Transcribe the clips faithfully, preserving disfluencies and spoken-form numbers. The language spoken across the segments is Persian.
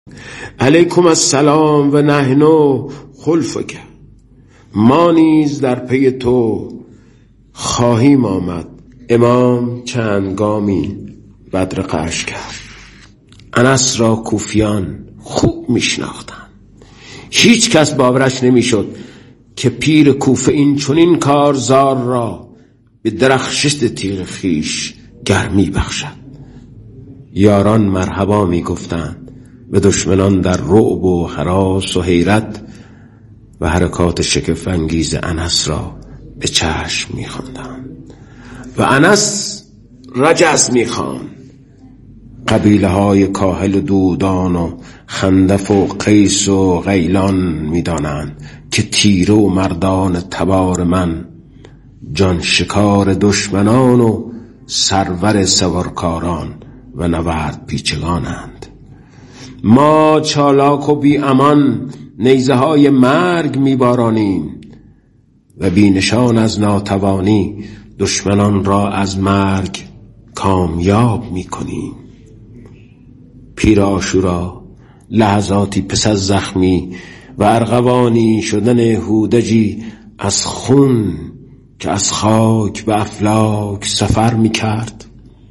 علیکم السلام و نحن خلفک، ما نیز در پی تو خواهیم آمد. امام چند گامی بدرقه‌اش کرد. انس را کوفیان خوب میشناختند. هیچ کس باورش نمیشد که پیر کوفه این چنین کارزار را به درخشش تیغ خیش گرمی بخشد. یاران مرحبا میگفتند به دشمنان در رعب و هراس و حیرت و حرکات شگفت انگیز انس را به چشم می‌خواندند و انس رجز می‌خواند. قبیله های کاهل دودان و خندف و قیس و غیلان می‌دانند که تیره و مردان تبار من جان شکار دشمنان و سرور سوارکاران و نورد پیچگانند. ما چالاک و بی امان نیزه های مرگ میبارانیم و بی نشان از ناتوانی دشمنان را از مرگ کامیاب میکنیم. پیر عاشورا لحظاتی پس از زخمی و ارغوانی شدن هودجی از خون که از خاک به افلاک سفر میکرد،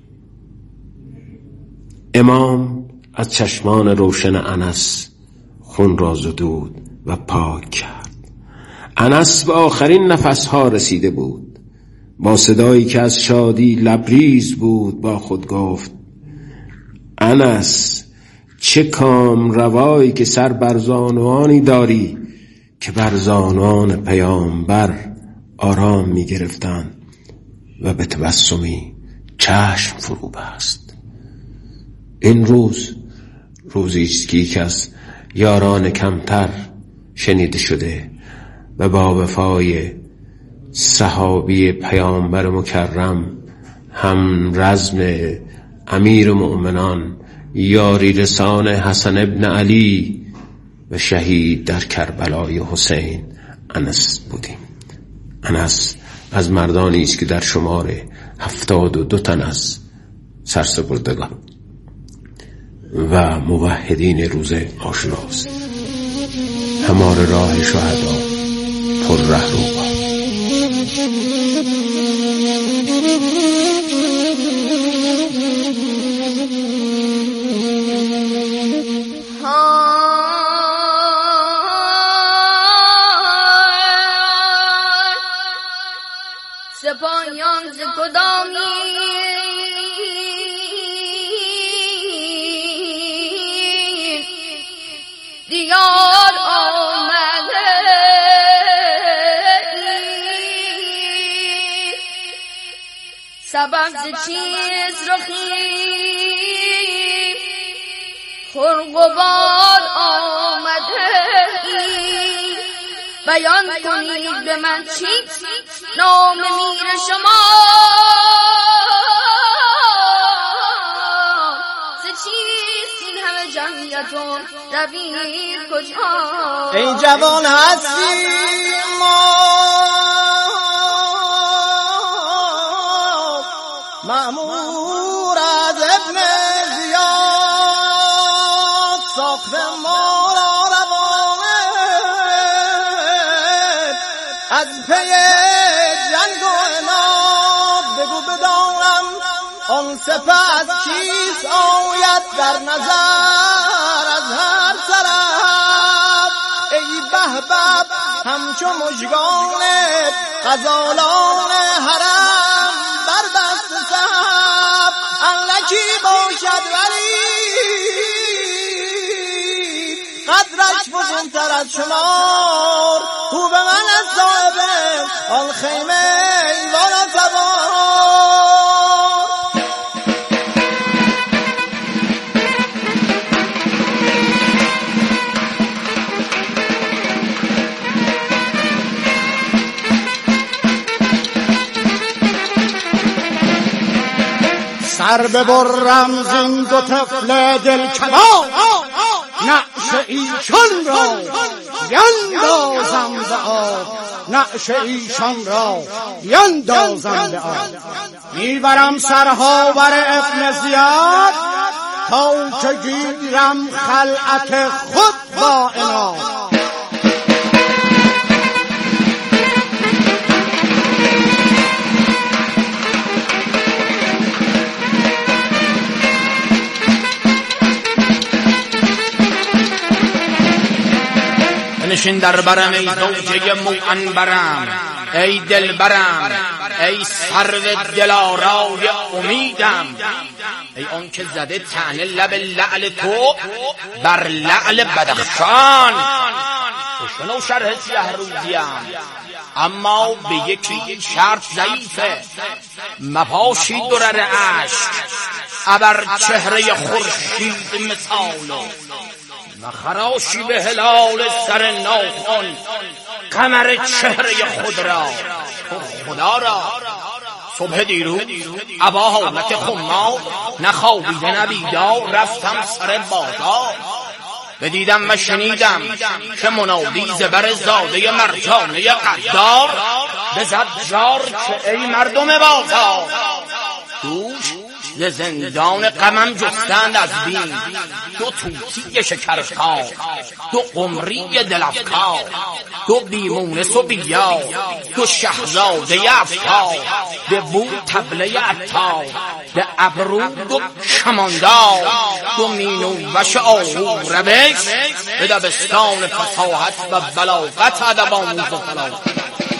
امام از چشمان روشن انس خون را زدود و پاک کرد. انس به آخرین نفسها رسیده بود. با صدایی که از شادی لبریز بود با خود گفت: انس، چه کام روایی که سر بر زانوانی داری که بر زانوان پیامبر آرام می گرفتند و به تبسمی چشم فرو بست. این روز روزی است که یک از یاران کمتر شنیده شده و با وفای صحابی پیامبر مکرم هم رزم امیر مؤمنان یاری رسان حسن ابن علی و شهید در کربلای حسین انس بودیم. انس از مردانی است که در شمار هفتاد و دو تن از سرسپردگان و موحدین روز عاشوراست. همار راه شهدا پر ره رو. سپاهیان ز کدامی دیار آمده، سبب ز چیز رخی خرقباد آمده. بیان کنید به من چیست نام میر شما، ز چیست این همه جمعیتون روید کجا؟ ای جوان هستی ما مأمور از ابن زیاد ساخت ما را روانه از پی جنگ و عناد. بگو بدانم آن سپه از چیست آید در نظر از هر طرف. ای بهبب همچو مژگان غزالان حرم بر دست صف، اندکی باشد ولی قدرش بزرگتر از شمار. او به من از صاحب آن خیمه ایوان سوار. سر ببرم زین دو طفل دل کمان، نعش ایشان را بیندازم به آب، نعش ایشان را بیندازم به آب. میبرم سرها بر ابن زیاد تا که گیرم خلعت خود با انام. نشین در برم ای زوجه موعنبرم، ای دل برم، ای سرو دلارای امیدم، ای آن که زده طعنه لب لعل تو بر لعل بدخشان. شنو شرح سیه روزیم، اما به یکی شرط ضعیفه، مپاشی درر عشق ابر چهره خورشید مثالو، مخراشی به هلال سر ناخن قمر چهره خود را. تو خدا را صبح دیروز ابا حالت خمار، نخوابیده نبیدار رفتم سر بازار، بدیدم و شنیدم که منادی زبر زاده مرجانه قدار، بزد جار که ای مردم بازار، دوش ز زندان غمم جستند از بین دو طوطی شکرخوار، دو قمری دل افکار، دو بیمونس و بیار، دو شهزاده افکار، به بو طبله عطار، به ابرو دو کماندار، دو مینوش آهو روش، به دبستان فصاحت و بلاغت ادب آموز و فلاحت.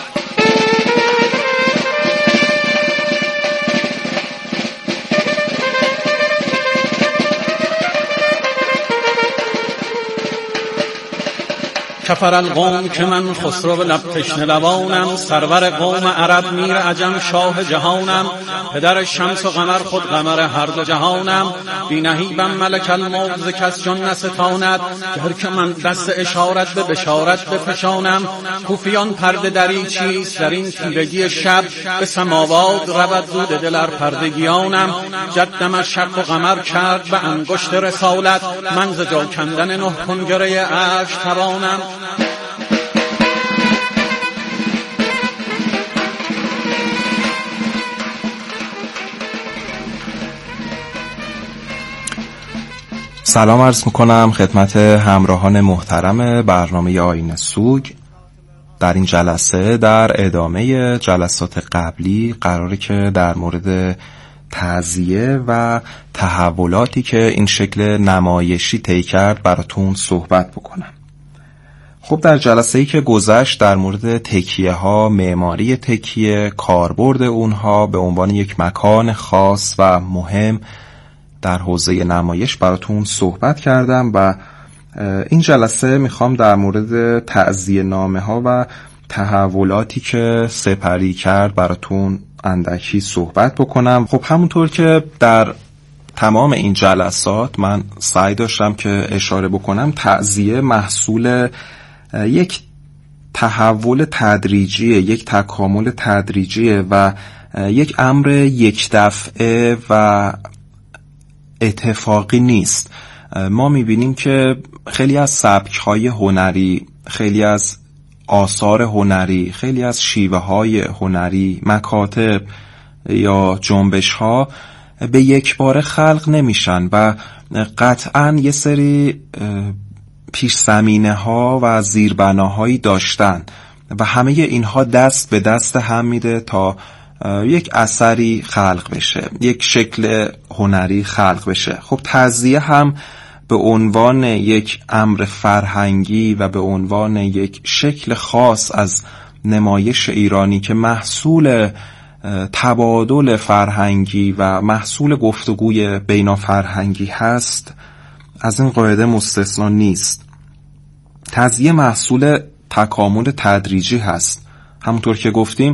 کفر القوم که من خسرو لب تشنه لبانم، سرور قوم عرب میر عجم شاه جهانم، پدر شمس و قمر خود قمر هر دو جهانم، بی نهیبم ملک الموت ز کس جان نستاند، گر که من دست اشارت به بشارت بفشانم، کوفیان پرده دری چیست در این تیرگی شب، به سماوات رود زود دل ار پردگیانم، جدم از شق و قمر کرد به انگشت رسالت، من ز جا کندن نه کنگره عرش توانم. سلام عرض میکنم خدمت همراهان محترم برنامه آیین سوگ. در این جلسه در ادامه جلسات قبلی قراره که در مورد تعزیه و تحولاتی که این شکل نمایشی طی کرد براتون صحبت بکنم. خب در جلسه‌ای که گذشت در مورد تکیه ها، معماری تکیه، کاربرد اونها به عنوان یک مکان خاص و مهم در حوزه نمایش براتون صحبت کردم و این جلسه میخوام در مورد تعزیه نامه ها و تحولاتی که سپری کرد براتون اندکی صحبت بکنم. خب همونطور که در تمام این جلسات من سعی داشتم که اشاره بکنم، تعزیه محصول یک تحول تدریجیه، یک تکامل تدریجیه و یک امر یک دفعه و اتفاقی نیست. ما میبینیم که خیلی از سبک‌های هنری، خیلی از آثار هنری، خیلی از شیوه‌های هنری، مکاتب یا جنبش‌ها به یک بار خلق نمیشن و قطعاً یه سری پیش زمینه ها و زیربناهایی داشتن و همه اینها دست به دست هم میده تا یک اثری خلق بشه، یک شکل هنری خلق بشه. خب تعزیه هم به عنوان یک امر فرهنگی و به عنوان یک شکل خاص از نمایش ایرانی که محصول تبادل فرهنگی و محصول گفتگوی بین‌فرهنگی هست، از این قاعده مستثنا نیست. تعزیه محصول تکامل تدریجی هست. همونطور که گفتیم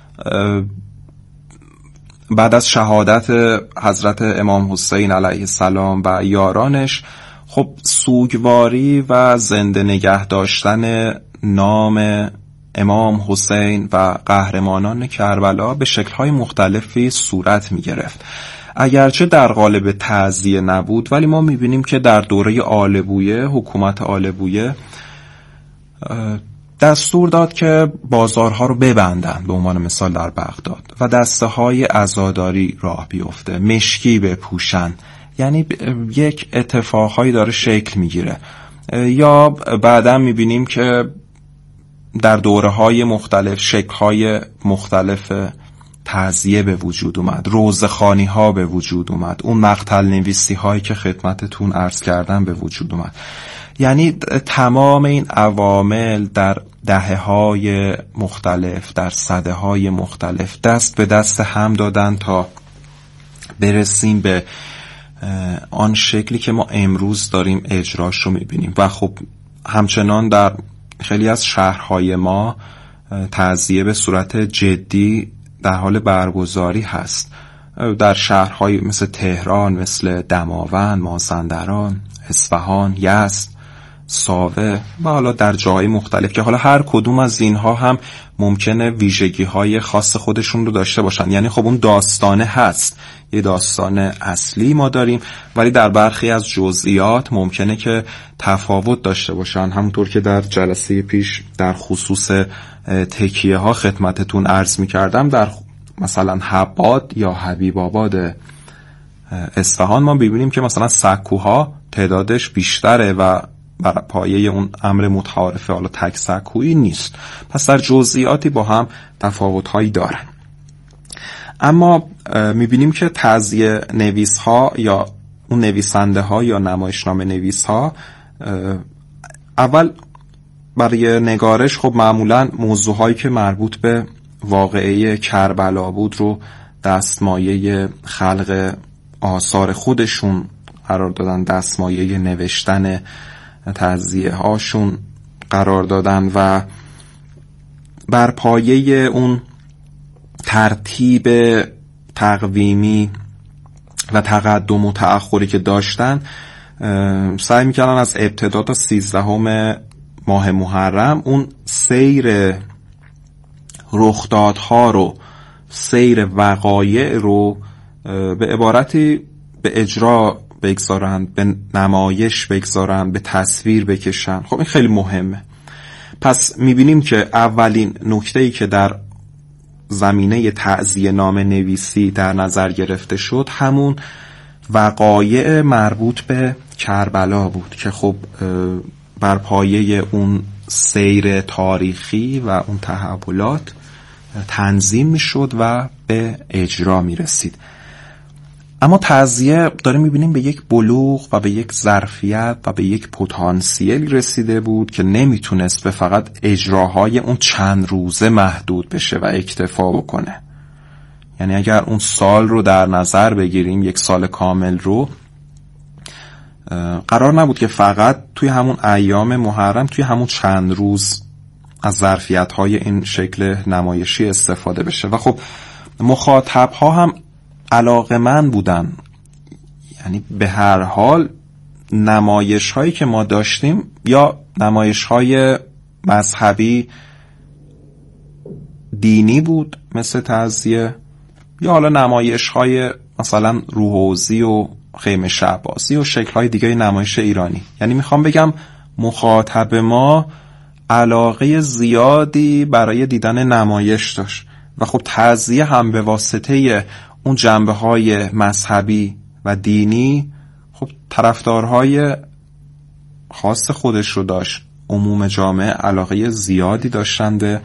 بعد از شهادت حضرت امام حسین علیه السلام و یارانش، خب سوگواری و زنده نگه داشتن نام امام حسین و قهرمانان کربلا به شکل‌های مختلفی صورت می‌گرفت. اگرچه در قالب تعزیه نبود، ولی ما می‌بینیم که در دوره آل بویه، حکومت آل بویه دستور داد که بازارها رو ببندن، به عنوان مثال در بغداد، و دسته های عزاداری راه بیفته، مشکی بپوشن، یعنی یک اتفاقهایی داره شکل میگیره. یا بعدا میبینیم که در دوره‌های مختلف شکل‌های مختلف تعزیه به وجود اومد، روزخوانی‌ها به وجود اومد، اون مقتل نویسی‌هایی که خدمتتون عرض کردم به وجود اومد. یعنی تمام این عوامل در دهه‌های مختلف، در سده‌های مختلف دست به دست هم دادن تا برسیم به آن شکلی که ما امروز داریم اجراش رو می‌بینیم. و خب همچنان در خیلی از شهرهای ما تعزیه به صورت جدی در حال برگزاری هست. در شهرهای مثل تهران، مثل دماوند، مازندران، اصفهان، یزد، ساوه و حالا در جاهای مختلف که حالا هر کدوم از اینها هم ممکنه ویژگی‌های خاص خودشون رو داشته باشن. یعنی خب اون داستانه هست، یه داستان اصلی ما داریم، ولی در برخی از جزئیات ممکنه که تفاوت داشته باشن. همونطور که در جلسه پیش در خصوص تکیه ها خدمتتون عرض می کردم، در مثلا حباد یا حبیب آباد اصفهان ما ببینیم که مثلا سکوها تعدادش بیشتره و بر پایه اون امر متعارفه حالا تک سکویی نیست. پس در جزئیاتی با هم تفاوت‌هایی دارن. اما می‌بینیم که تعزیه نویس‌ها یا اون نویسنده ها یا نمایشنامه نویس ها اول برای نگارش خب معمولاً موضوعهایی که مربوط به واقعه کربلا بود رو دستمایه خلق آثار خودشون قرار دادن، دستمایه نوشتن تعزیه هاشون قرار دادن و بر پایه اون ترتیب تقویمی و تقدم و تأخری که داشتن سعی میکردن از ابتدا تا سیزدهم ماه محرم اون سیر رخدادها رو، سیر وقایع رو به عبارتی به اجرا بگذارن، به نمایش بگذارن، به تصویر بکشن. خب این خیلی مهمه. پس میبینیم که اولین نکته‌ای که در زمینه تعزیه نامه نویسی در نظر گرفته شد همون وقایع مربوط به کربلا بود که خب بر پایه اون سیر تاریخی و اون تحولات تنظیم میشد و به اجرا میرسید. اما تعزیه داره میبینیم به یک بلوغ و به یک ظرفیت و به یک پتانسیل رسیده بود که نمیتونست به فقط اجراهای اون چند روزه محدود بشه و اکتفا بکنه. یعنی اگر اون سال رو در نظر بگیریم، یک سال کامل رو، قرار نبود که فقط توی همون ایام محرم، توی همون چند روز از ظرفیت‌های این شکل نمایشی استفاده بشه. و خب مخاطب‌ها هم علاقه‌مند بودن. یعنی به هر حال نمایش‌هایی که ما داشتیم یا نمایش‌های مذهبی دینی بود مثل تعزیه، یا حالا نمایش‌های مثلا روحوزی و خیمه شهبازی و شکل‌های دیگه نمایش ایرانی. یعنی میخوام بگم مخاطب ما علاقه زیادی برای دیدن نمایش داشت و خب تعزیه هم به واسطه اون جنبه‌های مذهبی و دینی خب طرفدارهای خاص خودش رو داشت. عموم جامعه علاقه زیادی داشتن به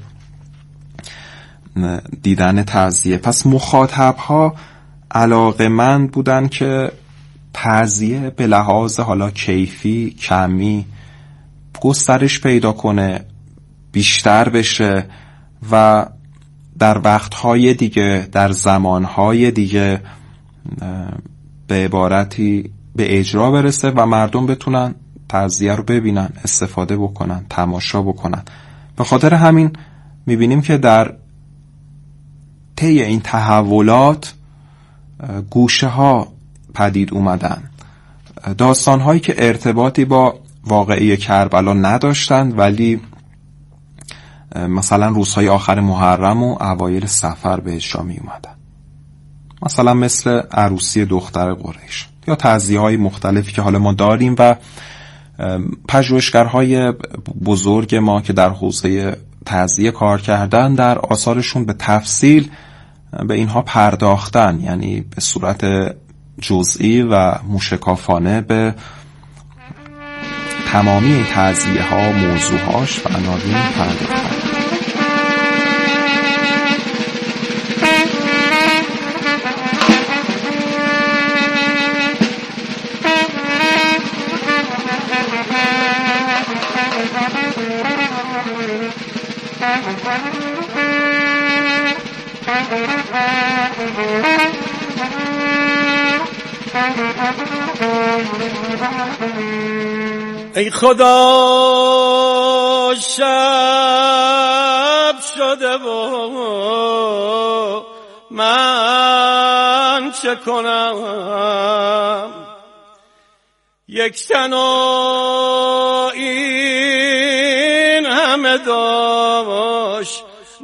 دیدن تعزیه. پس مخاطب‌ها علاقه‌مند بودن که تعزیه به لحاظ حالا کیفی، کمی گسترش پیدا کنه، بیشتر بشه و در وقتهای دیگه، در زمانهای دیگه به عبارتی به اجرا برسه و مردم بتونن تعزیه رو ببینن، استفاده بکنن، تماشا بکنن. به خاطر همین میبینیم که در طی این تحولات گوشه ها پدید اومدن، داستان هایی که ارتباطی با واقعه کربلا نداشتند ولی مثلا روزهای آخر محرم و اوایل صفر به اجرا می اومدن. مثلا مثل عروسی دختر قریش یا تعزیه های مختلفی که حالا ما داریم و پژوهشگرهای بزرگ ما که در حوزه تعزیه کار کردن در آثارشون به تفصیل به اینها پرداختن. یعنی به صورت جزئی و موشکافانه به تمامی تعزیه ها، موضوعهاش و عناوین پرداختند. ای خدا شب شده و من چه کنم، یک تنها این همه داشت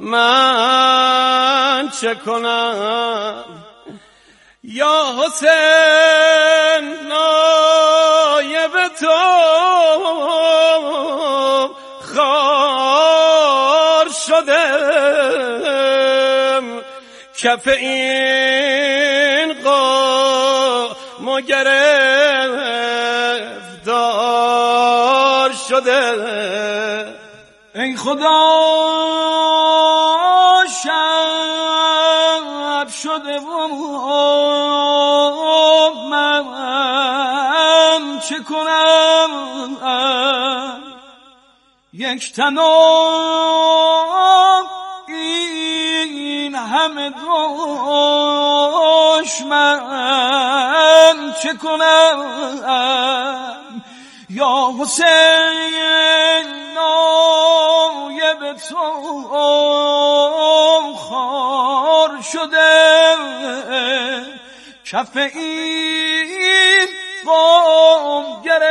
من چه کنم. یا حسین نایب تو خار شدم، کف این قوم گرفتار شده. ای خدا شب شده و من چه کنم، یک تنها این همه دشمن چه کنم. یا حسین نایب تو خار شده، کف این قوم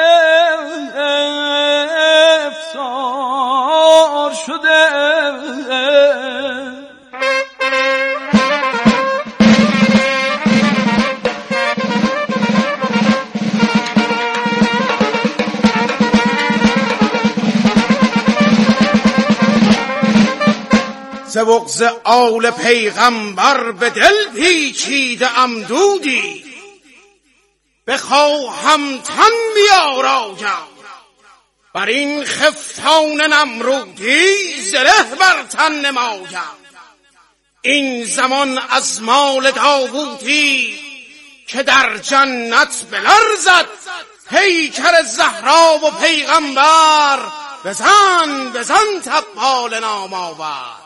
گرفتار شده. ز بغض آل پیغمبر به دل پیچیده ام دودی، بخواهم تن بیارایم بر این خفتان نمرودی، زره بر تن نمایم این زمان از مال داوودی، که در جنت بلرزد پیکر زهرا و پیغمبر، بزن بزن تبال نامآور.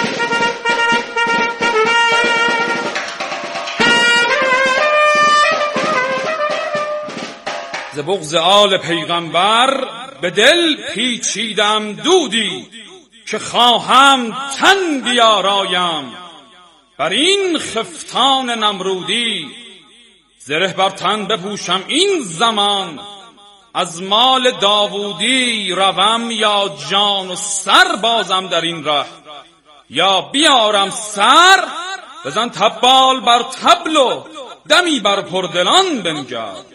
ز بغض آل پیغمبر به دل پیچیدم دودی، که خواهم تن بیارایم بر این خفتان نمرودی، زره بر تن بپوشم این زمان، از مال داوودی روم یا جان و سر بازم در این ره، یا بیارم سر بزن تبال بر تبل و دمی بر پردلان بنگر.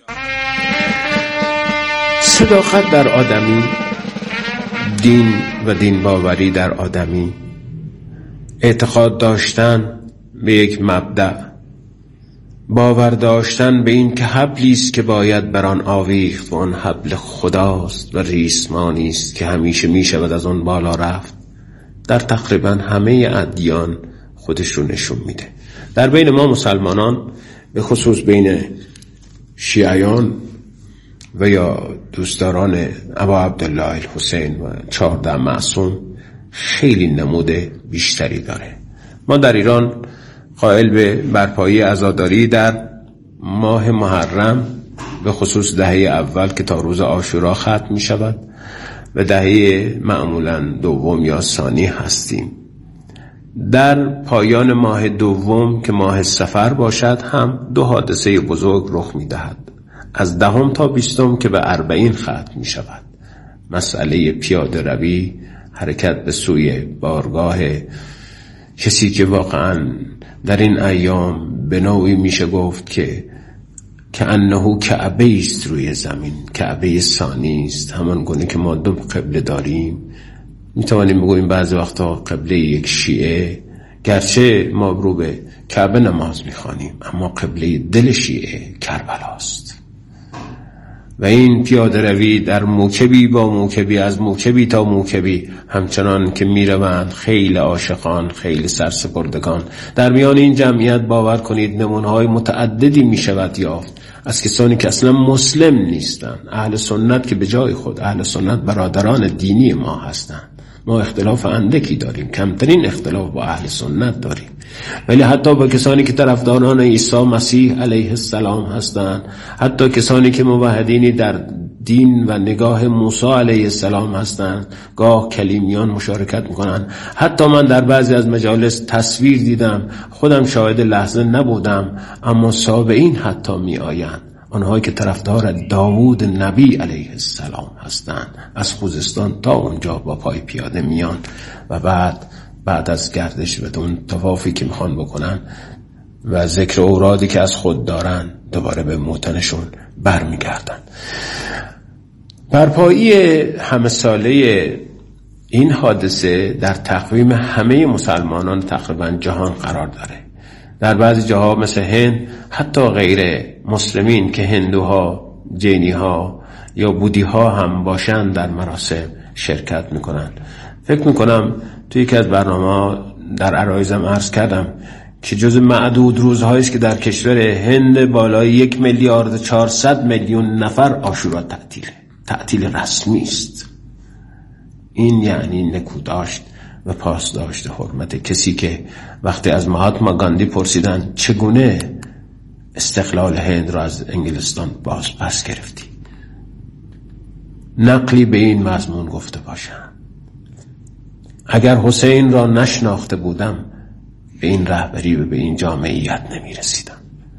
صداقت در آدمی، دین و دین باوری در آدمی، اعتقاد داشتن به یک مبدأ، باور داشتن به این که حبلی است که باید بر آن آویخت و آن حبل خداست و ریسمانی است که همیشه می شود از آن بالا رفت، در تقریبا همه ادیان خودش رو نشون میده. در بین ما مسلمانان، به خصوص بین شیعیان و یا دوستداران ابا عبدالله الحسین و چهارده معصوم، خیلی نمود بیشتری داره. ما در ایران قائل به برپایی عزاداری در ماه محرم، به خصوص دهه اول که تا روز عاشورا ختم می شود و دهه معمولا دوم یا ثانی هستیم. در پایان ماه دوم که ماه صفر باشد هم دو حادثه بزرگ رخ می دهد. از دهم تا بیستم که به اربعین ختم می شود. مسئله پیاده روی، حرکت به سوی بارگاه کسی که واقعا در این ایام به نوعی میشه گفت که که انه کعبه است روی زمین، کعبه ثانی است. همان گونه که ما دو قبله داریم، میتوانیم بگوییم بعضی وقتا قبله یک شیعه گرچه ما رو به کعبه نماز میخوانیم، اما قبله دل شیعه کربلاست و این پیاده روی در موکبی با موکبی، از موکبی تا موکبی، همچنان که میروند خیلی عاشقان، خیلی سرسپردگان. در میان این جمعیت باور کنید نمونه‌های متعددی میشود یافت از کسانی که اصلا مسلم نیستند. اهل سنت که به جای خود، اهل سنت برادران دینی ما هستند. ما اختلاف اندکی داریم، کمترین اختلاف با اهل سنت داریم، ولی حتی با کسانی که طرفداران عیسی مسیح علیه السلام هستند، حتی کسانی که موحدینی در دین و نگاه موسی علیه السلام هستند، گاه کلیمیان مشارکت میکنند. حتی من در بعضی از مجالس تصویر دیدم، خودم شاهد لحظه نبودم، اما سابعین حتی می آیند، آنهایی که طرفدار داوود نبی علیه السلام هستند، از خوزستان تا اونجا با پای پیاده میان و بعد بعد از گردش بدون طوافی که میخوان بکنن و ذکر اورادی که از خود دارن دوباره به موطنشون برمیگردن. برپایی همه ساله این حادثه در تقویم همه مسلمانان تقریبا جهان قرار داره. در بعضی جاها مثل هند حتی غیر مسلمین که هندوها، جینیها یا بودیها هم باشن در مراسم شرکت میکنن. فکر میکنم توی یکی از برنامه در عرایزم عرض کردم که جز معدود روزهایی است که در کشور هند بالای یک میلیارد چهارصد میلیون نفر عاشورا تعطیله، تعطیل رسمی است. این یعنی نکوداشت و پاسداشت حرمت کسی که وقتی از مهاتما گاندی پرسیدن چگونه استقلال هند را از انگلستان باز پس گرفتی، نقلی به این مضمون گفته باشم: اگر حسین را نشناخته بودم به این رهبری و به این جامعیت نمی رسیدم.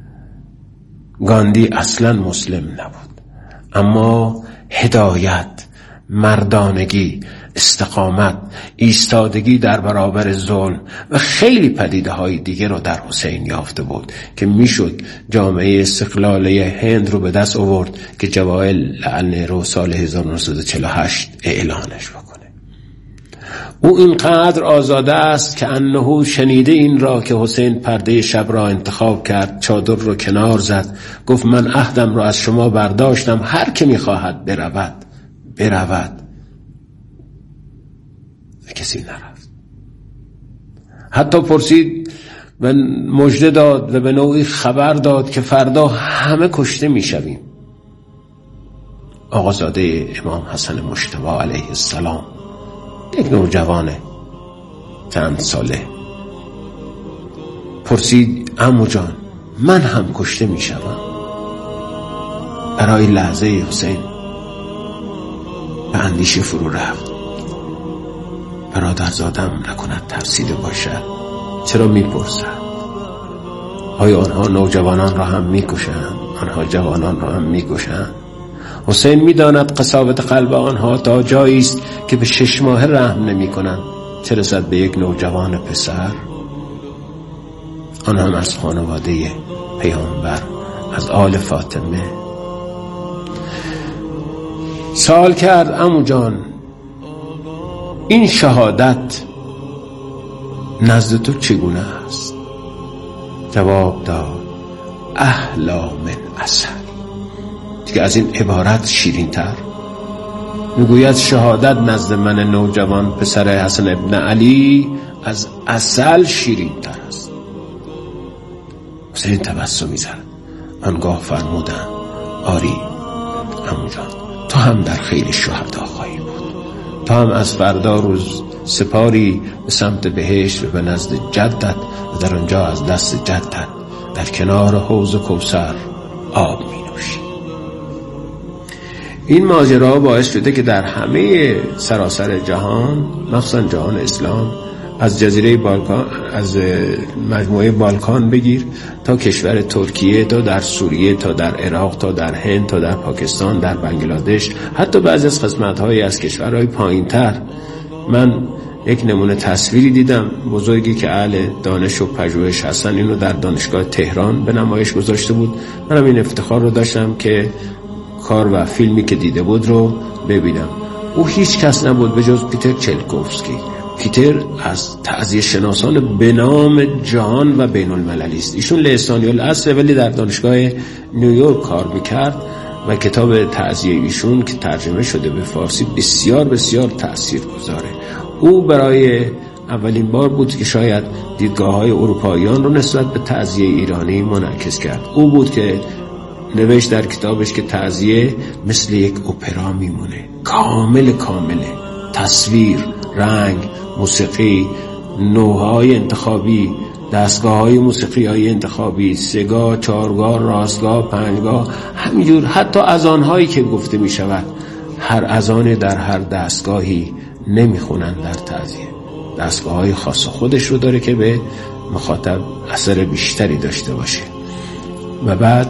گاندی اصلا مسلم نبود، اما هدایت، مردانگی، استقامت، ایستادگی در برابر ظلم و خیلی پدیده های دیگه رو در حسین یافته بود که میشد جامعه استقلالی هند رو به دست آورد که جوایل نهرو سال هزار و نهصد و چهل و هشت اعلانش بکنه. او اینقدر آزاده است که انه شنیده این را که حسین پرده شب را انتخاب کرد، چادر رو کنار زد، گفت من عهدم را از شما برداشتم، هر که میخواهد برود برود و کسی نرفت. حتی پرسید و مژده داد و به نوعی خبر داد که فردا همه کشته میشویم. آقازاده امام حسن مجتبی علیه السلام، یک نوجوانه چند ساله، پرسید عمو جان من هم کشته میشوم؟ برای لحظه حسین به اندیشه فرو رفت. برادرزادم نکند ترسیده باشد، چرا میپرسد؟ آیا آنها نوجوانان را هم میکشند؟ آنها جوانان را هم میکشند؟ حسین میداند قساوت قلب آنها تا جایی است که به شش ماه رحم نمی کنند، چه رسد به یک نوجوان پسر؟ آن هم از خانواده پیامبر، از آل فاطمه. سوال کرد عمو جان این شهادت نزد تو چگونه است؟ جواب داد احلا من عسل. دیگه از این عبارت شیرین تر میگوید شهادت نزد من نوجوان پسر حسن ابن علی از عسل شیرین تر است. حسین تبسمی زد. آنگاه فرمودند آری عمو جان، تو هم در خیل شهدا خواهی بود، تو هم از فردا روز سپاری به سمت بهشت و به نزد جدت و در آنجا از دست جدت در کنار حوض کوثر آب می نوشی. این ماجرا باعث شده که در همه سراسر جهان، مخصوصا جهان اسلام، از جزیره بالکان، از مجموعه بالکان بگیر تا کشور ترکیه، تا در سوریه، تا در عراق، تا در هند، تا در پاکستان، در بنگلادش، حتی بعضی از قسمت‌های از کشورهای پایین‌تر. من یک نمونه تصویری دیدم بزرگی که اهل دانش و پژوهش هستن، اینو در دانشگاه تهران به نمایش گذاشته بود. منم این افتخار رو داشتم که کار و فیلمی که دیده بود رو ببینم. او هیچ کس نبود به جز پیتر چلکوفسکی. پیتر از تعزیه شناسان به نام جهان و بین المللی است. ایشون لهستانی الاصل ولی در دانشگاه نیویورک کار میکرد و کتاب تعزیه ایشون که ترجمه شده به فارسی بسیار بسیار تاثیرگذاره. او برای اولین بار بود که شاید دیدگاه‌های اروپاییان رو نسبت به تعزیه ایرانی منعکس کرد. او بود که نوشت در کتابش که تعزیه مثل یک اپرا میمونه، کامل کامله، تصویر، رنگ، موسیقی، نوع‌های انتخابی، دستگاه‌های موسیقی‌های انتخابی، سه‌گاه، چهارگاه، راستگاه، پنجگاه، همینجور حتی اذان‌هایی که گفته می‌شود، هر اذان در هر دستگاهی نمیخونن در تعزیه. دستگاه‌های خاص خودش رو داره که به مخاطب اثر بیشتری داشته باشه. و بعد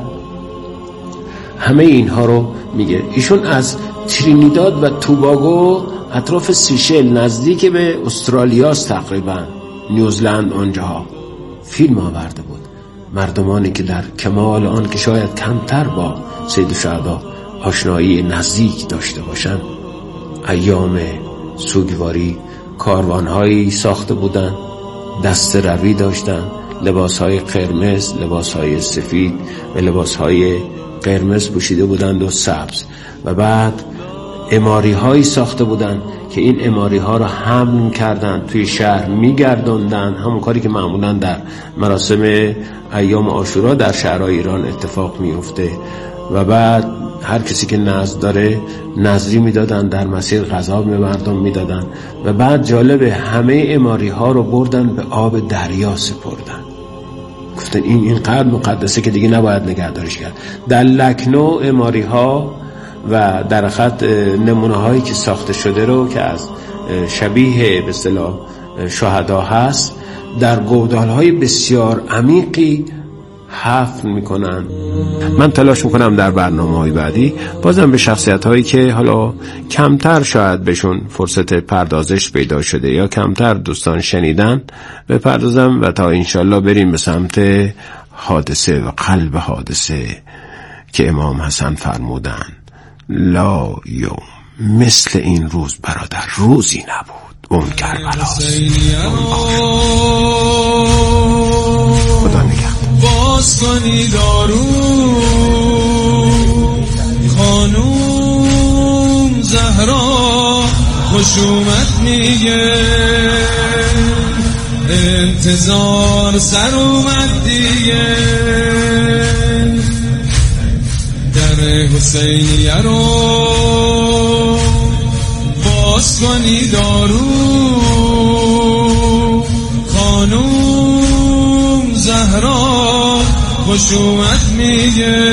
همه اینها رو میگه. ایشون از ترینیداد و توباگو اطراف سیشل نزدیک به استرالیاست تقریبا، نیوزلند، آنجاها فیلم آورده بود. مردمانی که در کمال آن که شاید کمتر با سید الشهدا آشنایی نزدیک داشته باشند، ایام سوگواری کاروانهایی ساخته بودند، دست روی داشتند، لباسهای قرمز، لباسهای سفید و لباسهای قرمز پوشیده بودند و سبز. و بعد عماری هایی ساخته بودند که این عماری ها رو حمل کردند توی شهر میگردوندن، همون کاری که معمولا در مراسم ایام عاشورا در شهرهای ایران اتفاق میفته. و بعد هر کسی که نذر داره نذری میدادن، در مسیر غذا به مردم میدادن. و بعد جالبه همه عماری ها رو بردن به آب دریا سپردن، گفتن این اینقدر مقدسه که دیگه نباید نگهداریش کرد. در لکنو عماری ها و در خط نمونه هایی که ساخته شده رو که از شبیه به اصطلاح شهدا هست، در گودال های بسیار عمیقی حفر میکنن. من تلاش میکنم در برنامه های بعدی بازم به شخصیت هایی که حالا کمتر شاید بهشون فرصت پردازش پیدا شده یا کمتر دوستان شنیدن بپردازم و تا انشالله بریم به سمت حادثه و قلب حادثه که امام حسن فرمودن لا یوم مثل این روز برادر روزی نبود، اون کربلاست. خدا نگهدار. باز کنی دارو خانوم زهرا خشومت میگه، انتظار سر اومد دیگه، در حسینیه رو باز کنی دارو خانوم زهرا خشومت میگه،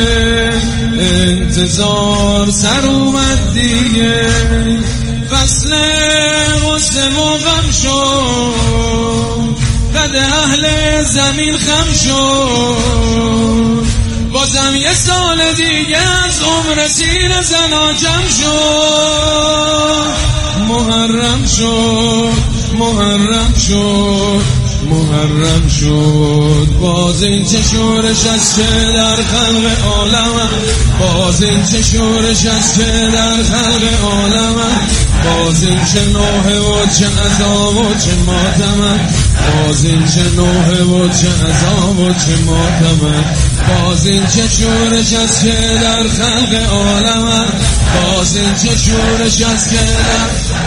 انتظار سر اومد دیگه، فصل غصه و غم شد، قد اهل زمین خم شد، بازم یه سال دیگه از عمر سیر زنا جمع شد، محرم شد محرم شد محرم شد، باز این چه شورش از چه در خلق عالم، باز این چه شورش از چه در خلق عالم، باز این چه نوحه و چه عذاب و چه ماتم، باز این چه نوحه و چه عذاب و چه ماتم، باز این چه شورش از چه در خلق عالم، باز این چه شورش از چه در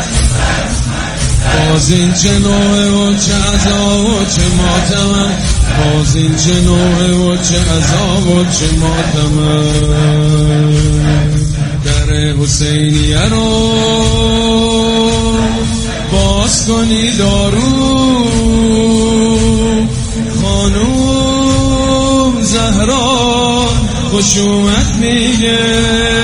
باز این چه نوعه و چه عذاب و چه ماتم، باز این چه نوعه و چه عذاب و چه ماتم، در حسینیه رو باز کنی دارو خانوم زهرا خشومت میگه،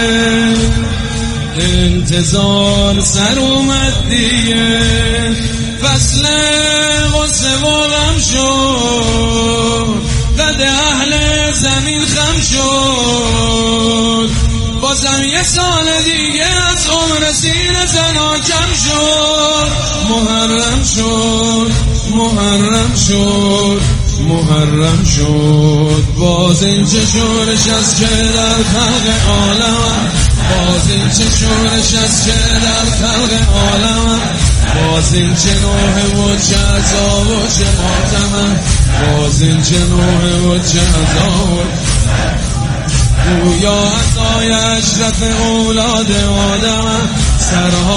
انتظار سر اومد دیگه، فصل غصه و غم شد، قد اهل زمین خم شد، بازم یه سال دیگه از عمر سیر زنا کم شد، محرم شد محرم شد محرم شد، باز این چه شورش از چه در خلق عالم، باز این چه شورش از چه در خلق عالم، باز این چه نوحه و چه عذاب و چه ماتمه باز این چه نوحه و چه عذاب گویا عطای اشرف اولاد آدمه سرها